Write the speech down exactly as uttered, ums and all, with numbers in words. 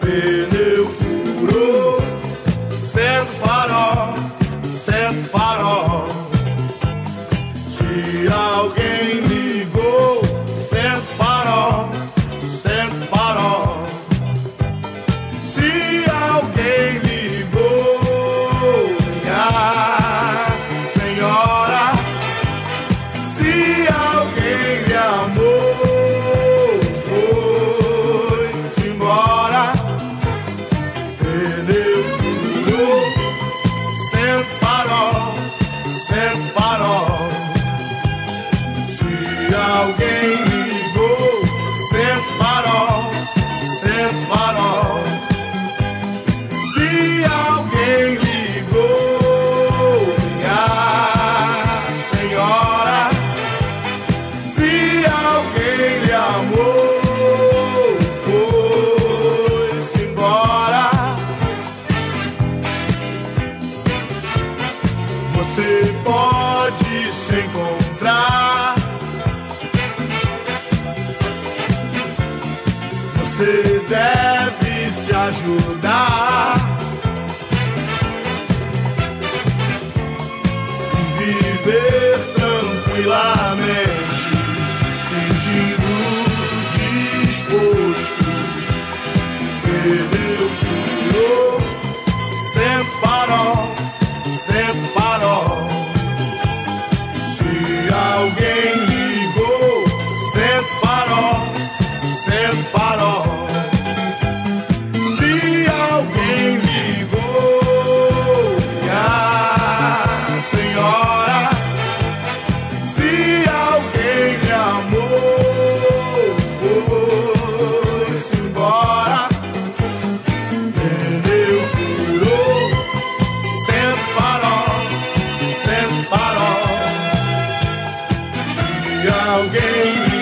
Pneu furou, sendo farol, sendo farol. Se alguém ligou, sendo farol, sendo farol. Se alguém ligou, minha senhora, se alguém lhe amou, foi-se embora. Pneu furou, sendo farol, sendo farol. Se alguém ligou, sendo farol, sendo farol. Se alguém ligou, minha senhora, se alguém lhe amou, foi-se embora. Você pode se encontrar, você deve se ajudar e viver tranquilamente, sentindo disposto. Pneu furou, sendo farol, sendo farol. Se alguém ligou, sendo farol, sendo farol. Se alguém ligou, minha senhora, se alguém lhe amou, foi-se embora. Pneu furou, sendo farol, sendo farol. Se alguém